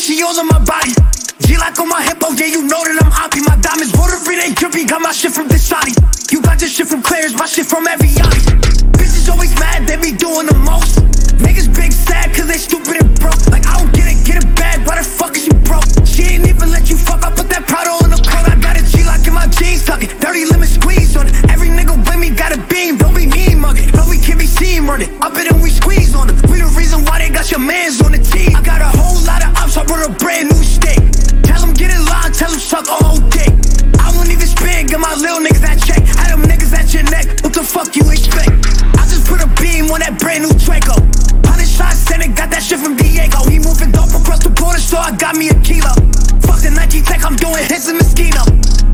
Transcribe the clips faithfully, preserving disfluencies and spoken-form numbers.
she all on my body. G-Lock on my hip, oh yeah, you know that I'm hoppy. My diamonds water free, they drippy. Got my shit from Dasani. You got your shit from Claire's, my shit from Evian. Bitches always mad, they be doing the most. Niggas big sad cause they stupid and broke. Like I don't get it, get it bad, why the fuck is you broke? She ain't even let you fuck, I put that Prado in the coat. I got a G-Lock in my jeans tucking, dirty lemon squeeze on it. Every nigga with me got a beam, don't be mean mugging. No, we can't be seen running, up it and we squeeze on it. We the reason why they got your mans on the team. I got a whole lot of ops, I brought a brand new stick. Tell them get in line, tell them suck a whole dick. I won't even spin, get my little niggas that check. Had them niggas at your neck, what the fuck you expect? I just put a beam on that brand new Draco. Hundred shots, sent it, got that shit from Diego. He moving dope across the border, so I got me a kilo. Fuck the Nike Tech, I'm doing hits in Moschino.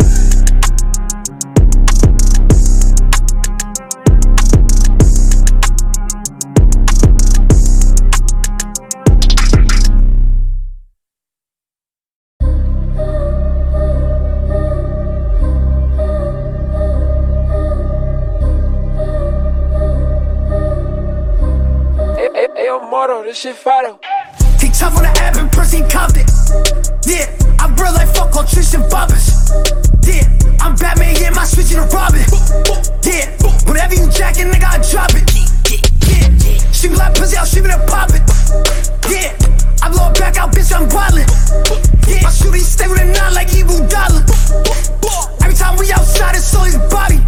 This shit fire. He tough on the app and Percy Compton. Yeah, I bro like fuck on Trish and Bobbers. Yeah, I'm Batman, yeah, my switch to Robin. Yeah, whenever you jackin', nigga, I drop it. Yeah, she be like pussy out, she be there poppin'. Yeah, I blow it back out, bitch, I'm wildin'. Yeah, my shooter, he stay with a nine like Evil Dollar. Every time we outside, it's all his body.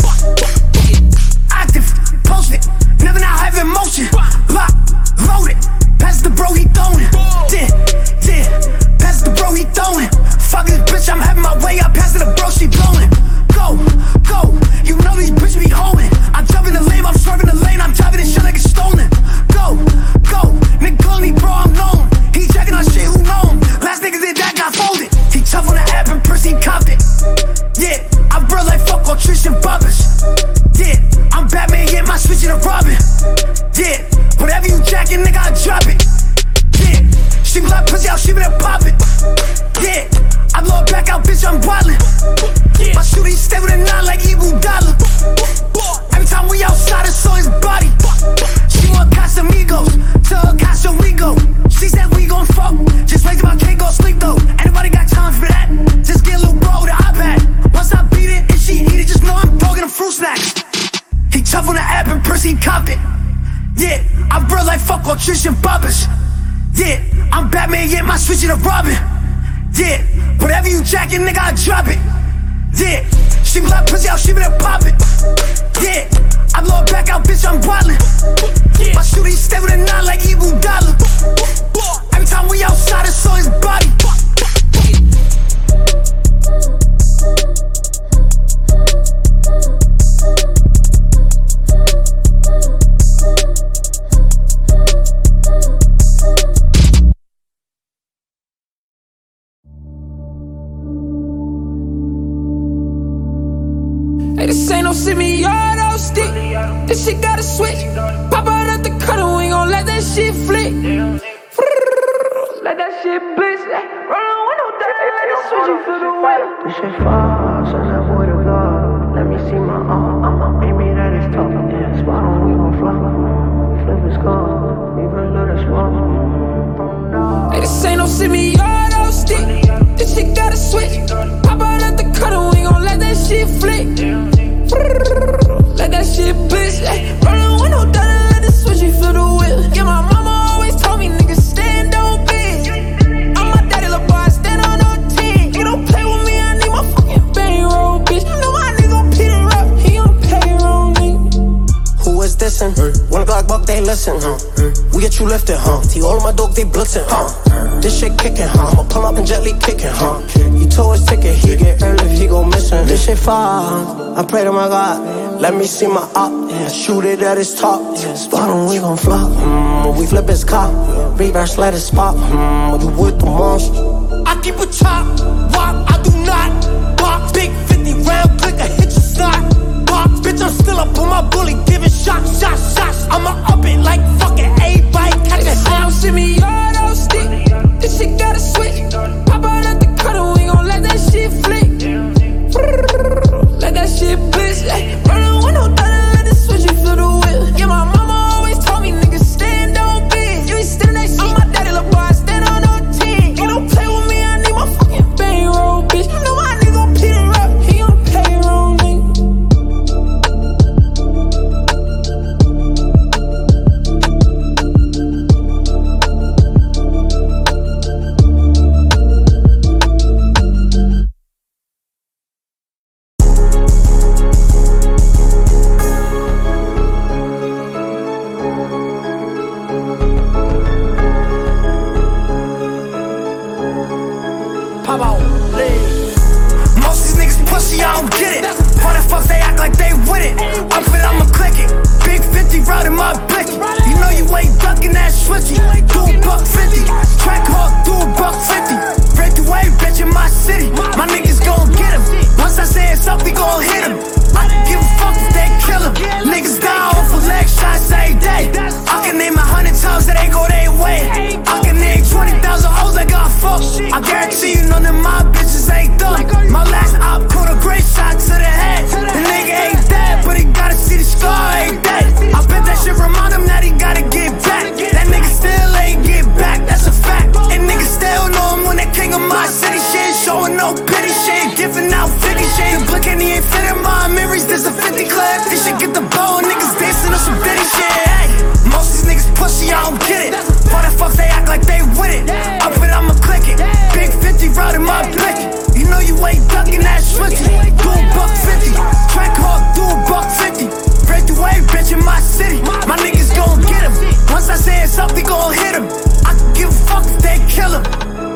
Active, post it, never not have emotion. Block, load it. Pass the bro, he throwin'. Yeah, yeah. Pass the bro, he throwin'. Fuck this bitch, I'm having my way. I pass it the bro, she blowin'. Go, go. You know these bitches be hoeing. I'm jumping the lane, I'm swerving the lane. I'm driving this shit like it's stolen. Go, go. Nigga call me bro, I'm known. He checking on shit, who know him? Last nigga did that, got folded. He tough on the app and Percy Compton. Yeah, I'm bro like fuck on Trish and Bobbers. Yeah, I'm Batman, yeah, my switch to Robin. Yeah, whatever you jackin', nigga, I drop it. Yeah, she be like pussy out, she be there poppin'. Yeah, I blow it back out, bitch, I'm wildin'. Yeah, my shooter, he stay with a nine like Evil Dollar. Every time we outside, it's on his body. She want Casamigos, to her Casa we go. She said we gon' fuck, just wait till I can't go sleep though. Anybody got time for that? Just get a little bro with an iPad. Once I beat it, if she eat it, just know I'm talking to fruit snacks. He tough on the app and Percy Compton. Yeah, I'm bro like fuck on Trish and Bobbers. Yeah, I'm Batman, yeah, my switch to Robin. Yeah, whatever you jackin', nigga, I drop it. Yeah, she be like pussy out, she be there poppin'. Yeah, I blow it back out, bitch, I'm wildin'. Yeah, my shooter, he stay with a nine like Evil Dollar. Every time we outside, it's on his body. Hey, this ain't no semi-auto stick. This shit got a switch. Pop out at the cutter, we gon' let that shit flick. Let that shit blitz. Roll the window down, let it switch you for the wheel. This shit far, so that boy to God. Let me see my arm, I'ma aim it at his top. Yeah, spot on, we gon' fly. Flip his car, we gon' let it swap. Hey, this ain't no semi-auto stick. This shit got a switch. Pop out at the cutter, we gon' let that shit flick. Let that shit blitz. Roll the window down and let it switch you for the wheel. Yeah, my mama always told me niggas stand on biz. I'm my daddy, little boy, stand on no ten. You don't play with me, I need my fucking bankroll, bitch. You know my nigga Peter Rap, he gon' payroll me. Who is this in? One Glock buck, they listen, huh? We get you lifted, huh? See all of my dog, they blitzing, huh? This shit kicking, huh? I'ma pull up and gently kicking, huh? He told his ticket, he get early if he go missing. This shit far, I pray to my God. Let me see my op, yeah. Shoot it at his top. Yeah. Spot him, we gon' flop. Mm, we flip his cop. Reverse, let it spot. Mm, you with the monster. I keep a chop, walk, I do not box. Big fifty round click, I hit your snot. Box, bitch, I'm still up on my bully, giving shots, shots, shots. I'ma up it like fucking everybody catch a sound. See me auto stick. This shit got a switch. Pop out at the cutter, we gon' let that shit flick. Let that shit blitz. Roll the window down and let it switch you for the wheel. Yeah, my mama always told me niggas stand on biz. You ain't standing that shit. I'm my daddy, little boy, stand on no ten. You don't play pop out, leave. Most these niggas pussy, I don't get it. Why the fuck they act like they with it? Up it, I'ma click it. Big fifty riding my blicky. You know you ain't ducking that switchy. Do a buck fifty. Track hawk, do a buck fifty. Break away, bitch, in my city. My niggas gon' get him. Once I say it's up, we gon' hit him. I don't give a fuck if they kill him. Niggas die off for leg shots every day. I can name a hundred times that they go their way. I can name twenty thousand hoes that got fucked. I guarantee you none of my bitches ain't thug. My last op caught a great shot to the head. The nigga ain't dead, but he gotta see the scar ain't dead. I bet that shit remind him that he gotta get back. That nigga still ain't get back, that's a fact. And niggas still know him when they king of my city. Shit showing no pity, shit giving out fifty shit. The blick and he ain't fit in my memories, there's a fifty clip. This shit get the bow, niggas dancing on some ditty shit. Hey, most these niggas pussy, I don't get it. Why the fuck they act like they with it? Up it, I'ma click it. Big fifty riding my blicky. You know you ain't ducking that switchy. Do a buck fifty. Track hawk, do a buck fifty. Break the wave, bitch, in my city. My niggas gon' get him. Once I say it's up, we gon' hit him. I can give a fuck if they kill him.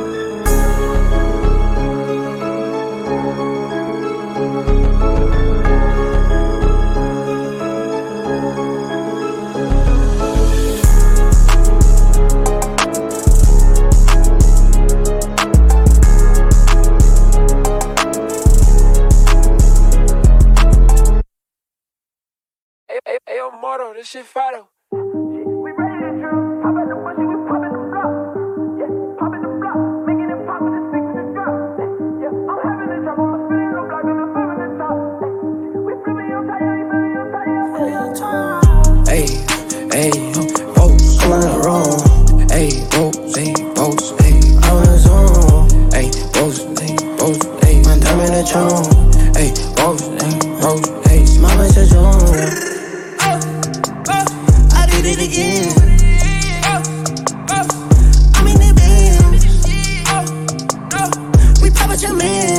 Ayo, Moro, this shit fire. We ready to drill. Pop at the bushy, we pop at the block. Yeah, pop at the block. Making it pop with the stick with the drop. Yeah, I'm having a drop. I'm spinning the block and I'm flipping the top. We flipping your tire, you flipping your tire. Hey, hey, boats, I'm on the road. Hey, boats, hey, boats, hey, I'm on the zone. Hey, boats, hey, boats, hey, my time in the tune. Hey, boats, hey, boats, hey, my bitch is on. I did it again. I'm in the band. We pop at your man.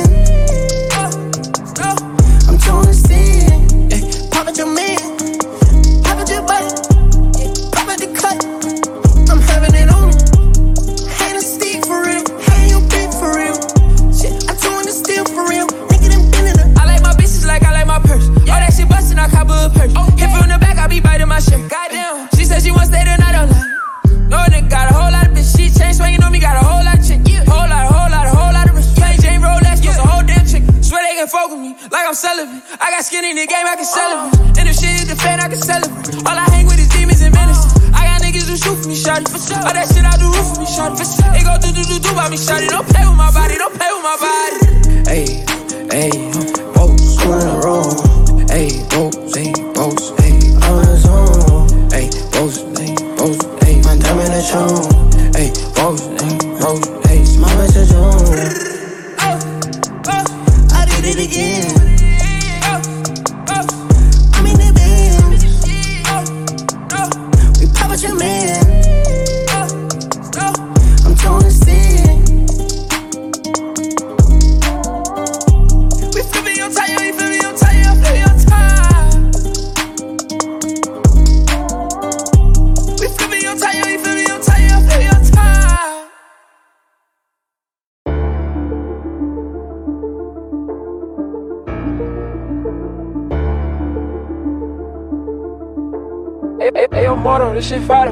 I'm trying to stand. Pop at your man. Pop at your butt. Pop at the cut. I'm having it on. Hand a stick for real. Hand your bitch for real. Shit, I told him to steal for real. Nigga, them been in the. I like my bitches like I like my purse. All that shit bustin', I cop a purse. Hit from the back, I be biting my shirt. Goddamn, she said she wants to stay the night on line. No nigga got a whole lot of bitch. She chain swinging on me, got a whole lot of chick. Whole lot, whole lot, whole lot of rich. Play Jane Rolex, use a whole damn chick. Swear they can fuck with me like I'm celibate. I got skin in the game, I can sell it. And if shit is the fan, I can sell it. All I hang with is demons and menaces. I got niggas who shoot for me, shawty. All that shit I do roof for me, shawty. They go do do do do by me, shawty. Don't play with my body, don't play with my body. Hey, hey, boats, I'm on the road. Hey, boats, hey, boats, hey, I'm on the zone. Hey, boats, hey, boats, hey, my time in the tune. Hey, boats, hey, boats, hey, my bitch is on. I did it again. I'm in the band. We pop at your man. I'm trying to stand. We flipping your tire, we flipping your tire, flipping your tire. We flipping your tire, we flipping your tire, flipping your tire. Hey, hey, hey, yo, Moro, this shit fire.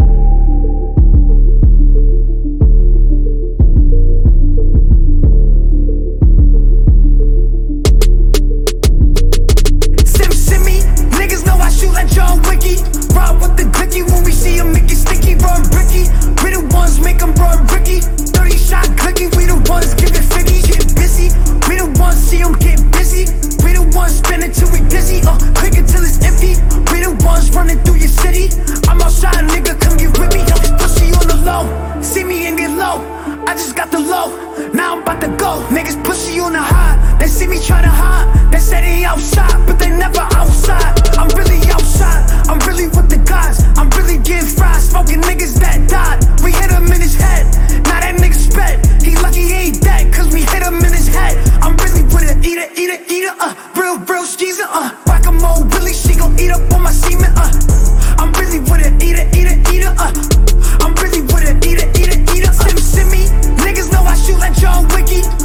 Sim Simmy, niggas know I shoot like John Wicky. Rob with the glicky when we see him, make it sticky. Run Ricky, we the ones make him run Ricky. thirty shot clicky, we the ones give it figgy. Get busy, we the ones see him get busy. We the ones spinning till we dizzy. Uh, click it till it's empty. We the ones running through your city. I'm outside, nigga, come get with me. Uh, pussy on the low, see me and get low. I just got the low, now I'm about to go. Niggas pussy on the high, they see me try to hide. They say they outside, but they never outside. I'm really outside, I'm really with the guys. I'm really getting fried, smoking niggas that died. We hit him in his head, now that nigga sped. He lucky he ain't dead, cause we hit him in his head. I'm really with it, eater, eater, eater, uh. Real, real skeezer, uh. Whack-a-mole, really, she gon' eat up on my semen, uh. I'm really with it, eater, eater, eater, uh. I'm really with it, eater, eater, eater, uh. Sim, simmy, niggas know I shoot like John Wicky.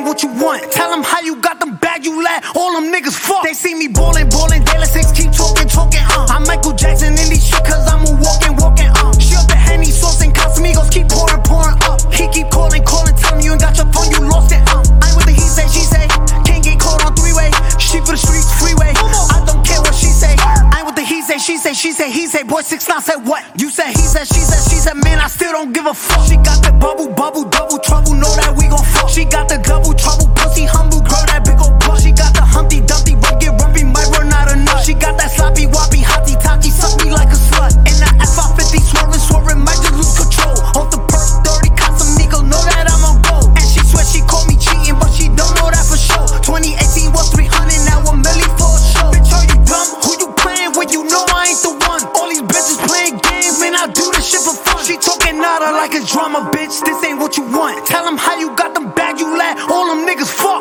what you want. Tell them how you got them bag, you let all them niggas fuck. They see me ballin', ballin', daily six, keep talking, talking, uh. I'm Michael Jackson in these shit, cause I'm a walking, walking, uh. She up the Henny, sauce and Casamigos, keep pouring, pouring up. He keep calling, calling, tell me you ain't got your phone, you lost it, uh. I ain't with the he say, she say, can't get caught on three-way. She for the streets, freeway. I don't care what she say. I ain't with the he say, she say, she say, he say. Boy, six nine said what? You said, he said, she said, she said, man, I still don't give a fuck. She got the bubble, bubble, double trouble, know that we gon' fuck. She got the double trouble, pussy humble, girl, that big ol' butt. She got the Humpty Dumpty, run get rumpy, might run out of nut. She got that sloppy, woppy, hotty, totty, suck me like a slut. And that F five fifty swerving, swerving, might just lose control. Off the perk, dirty Casamigos, know that I'm on go. And she swear she caught me cheating, but she don't know that for sure. twenty eighteen was three hundred, now a million for a show. Bitch, are you dumb? Who you playing with? You know I ain't the one. All these bitches playing games, man, I do this shit for fun. She talking nada like a drama, bitch, this ain't what you want. Tell them how you got them bag, you let all them niggas fuck.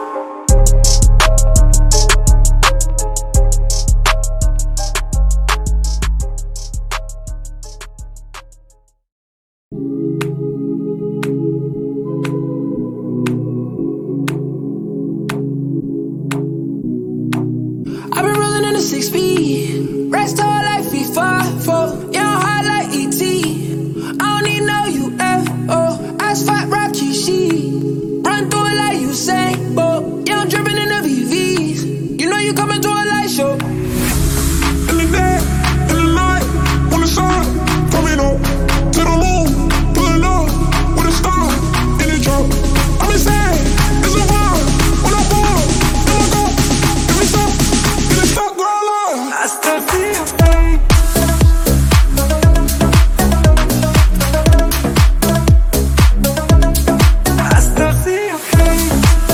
I've been rolling in a six speed, rest hard like FIFA, four, young hard like E T. I don't need no U F O, asphalt rocky sheet. Run through it like you say, but yeah, I'm dripping in the V Vs. You know you coming to a light show. In the day, in the night, when the sun coming up to the moon, pulling up with a star in the truck. I'm insane, it's a vibe. When I'm born, then I go, give me some, get it stuck, girl, love. I still see your face. I still see your face.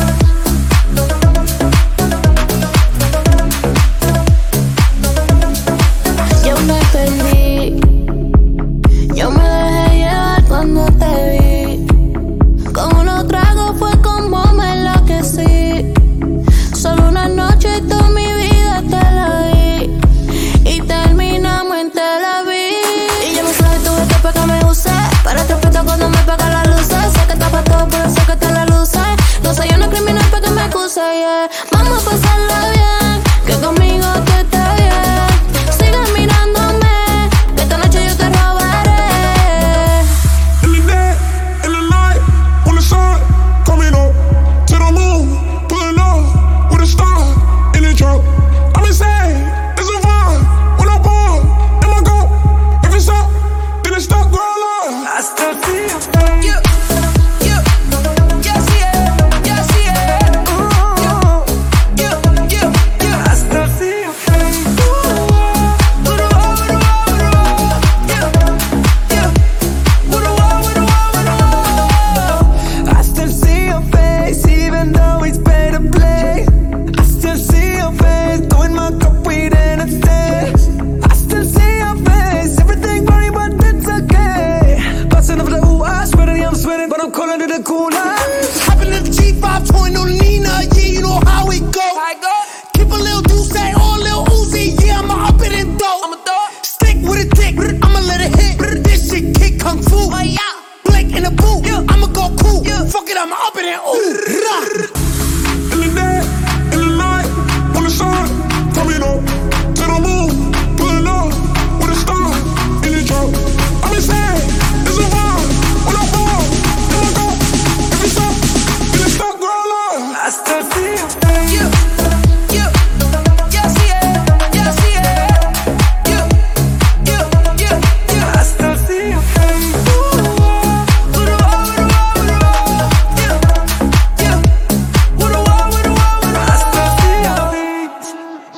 Yo me perdí, yo me dejé llevar cuando te vi. Con unos tragos fue como me enloquecí. Solo una noche y toda mi vida te la di. Y terminamos en Tel Aviv. Y yo no soy tu vete pa' que me use. Para te respeto cuando me pagan las luces. Sé que está pa' todo, pero sé que te la luces. No soy una criminal pa' que me acuse, yeah. Vamos a pasarla bien, que conmigo te está bien. Sigue mirándome, que esta noche yo te robaré. In the day, in the night, when the sun coming up to the moon, pulling up with a star in the truck. I'm insane, it's a vibe. When I'm born, then I go. If it's up, then it's stuck, girl, love. I still see your face. You, you, yeah, see it, yeah, see it. Ooh, you, you, you, you. I still see your face. I still see your face, even though it's pay to play. I still see your face, doing my cup weed and it's dead. I still see your face, everything funny but it's okay. Busting up the ooh, I sweating, I'm sweating, but I'm calling it a cooler. Hopping in the G five, touring on Nina, yeah, you know how it go. I go, Keep a little deuce, all little Uzi, yeah, I'ma up it and dough. I'm a dog. Stick with a dick, I'ma let it hit. This shit kick kung fu. Oh, yeah. Blake in the boot, I'ma go cool. Fuck it, I'ma up it and ooh. Rah. In the day, in the night, when the sun coming up to the moon, pulling up with a star in the truck. I'm insane, it's a vibe. When I'm born, then I go. If it's up, then it's stuck, girl, love. I still see your face. You, you, yeah, see it, yeah, see it. You, you, you, you. I still see your face. I still see your face.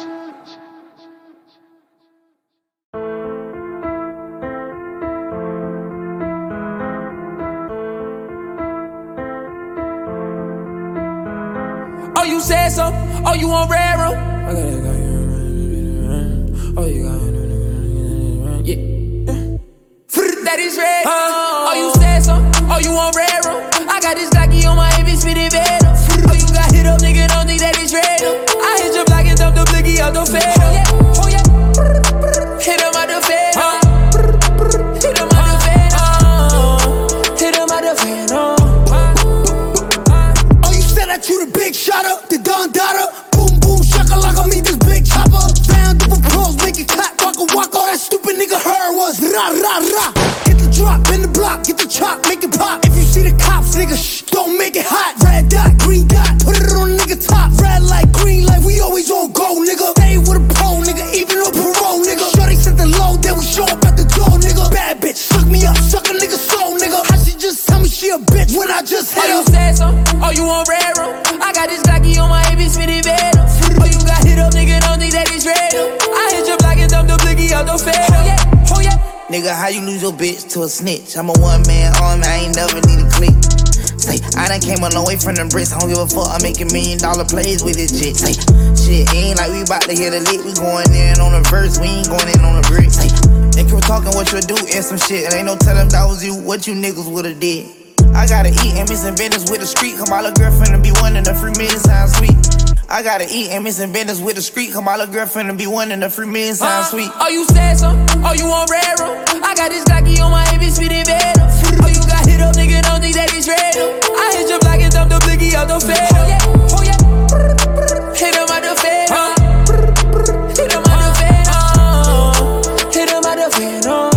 Oh, you said so? Oh, you on railroad? I got it, got it. Oh, you got it. Yeah. That is red. Oh, you said so? Oh, you on railroad? I got this Glocky on my hip, it's fitted better. Oh, you got hit up, nigga, don't think that it's red. I hit your block and dump the blicky out the fed. Oh, yeah, oh, yeah. Hit him out the fed. Hit him out the fed. Hit him out the fed. Oh, you said that you the big shotter, the Don Dada. Boom, boom, shaka like I meet this big chopper. Round up a pros, make it clap, waka waka. All that stupid nigga heard was rah, rah, rah. Get the drop, bend the block, get the chop, make it pop. If you see the cops, nigga, shh, don't make it hot. Red dot, green dot, put it on nigga top. Red light, green light, we always on go, nigga. Stay with a pro, nigga, even on parole, nigga. Shorty set the low, then we show up at the door, nigga. Bad bitch, suck me up, suck a nigga soul, nigga. How she just tell me she a bitch when I just hit her? Oh, you said so? Oh, you on rare room? I got this Glocky on my A B spinning bed. Oh, you got hit up, nigga, don't think that it's real. I hit your block and dump the blicky out the fed. Oh, yeah, oh, yeah. Nigga, how you lose your bitch to a snitch? I'm a one-man army, I ain't never need a click. Say, I done came a long way from them bricks. I don't give a fuck, I'm making million dollar plays with this shit. Say, shit, ain't like we bout to hit a lick. We going in on the verse, we ain't going in on the brick. Say, they keep talking what you do and some shit. And ain't no telling that was you, what you niggas would've did. I gotta eat and miss and business with the street. Come my little girlfriend and be one in the free million sound sweet. I gotta eat and miss and business with the street. Come my little girlfriend and be one in the free million sound sweet. Uh, oh, you said so? Oh, you on rare room? I got this Glocky on my A B spinning bed. Oh, you got hit up, nigga, don't think that it's real. I hit your block and dump the blicky out the fed. Oh, yeah, oh, yeah. Hit him out the fed. Uh. Hit him out the fed. Uh. Hit him out the fed. Uh.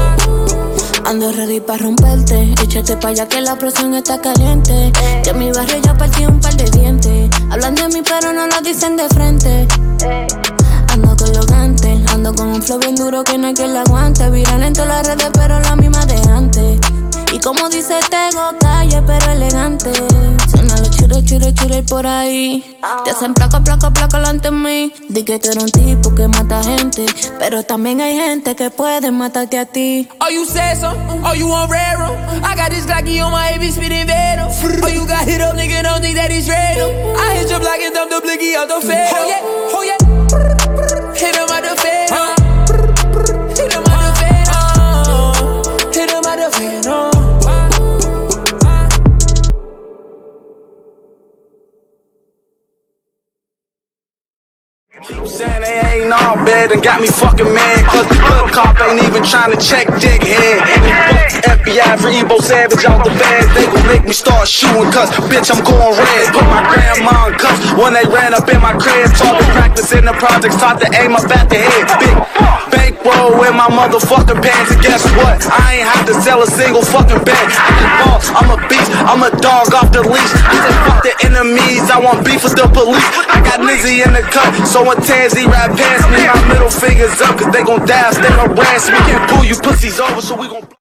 Ando ready pa' romperte. Échate pa' allá que la presión está caliente. Que en mi barrio ya partí un par de dientes. Hablan de mí pero no lo dicen de frente. Ando con los gantes. Ando con un flow bien duro que no hay quien lo aguante. Viral en todas las redes pero la misma de antes. Y como dice Tego, calle pero elegante. Suena los chure, chure, chure por ahí. Te hacen placa, placa, placa delante de mí. Di que tú eres un tipo que mata gente, pero también hay gente que puede matarte a ti. Oh, you said so? Oh, you on rare room? I got this Glocky on my A B spinning bed. Oh, you got hit up, nigga, don't think that it's real. I hit your block and dump the blicky out the fed. Oh, yeah, oh, yeah. Hit him out the fed. Uh. Hit him out the fed. Uh. Hit him out the fed. Uh. Keep saying they ain't all bad and got me fucking mad. Cause the good cop ain't even trying to check dickhead. F B I for Ebo Savage out the bag. They gon' make me start shooting cause bitch I'm going red. Put my grandma in cuffs when they ran up in my crib. Taught to practice in the projects, taught to aim up at the head. Big bankroll in my motherfucking pants. And guess what? I ain't have to sell a single fucking bag. I got balls, I'm a beast, I'm a dog off the leash. I said fuck the enemies, I want beef with the police. I got Nizzy in the cut, so when Tansy rap past me, my middle fingers up, cause they gon' die if they harass me. Can't pull you pussies over, so we gon'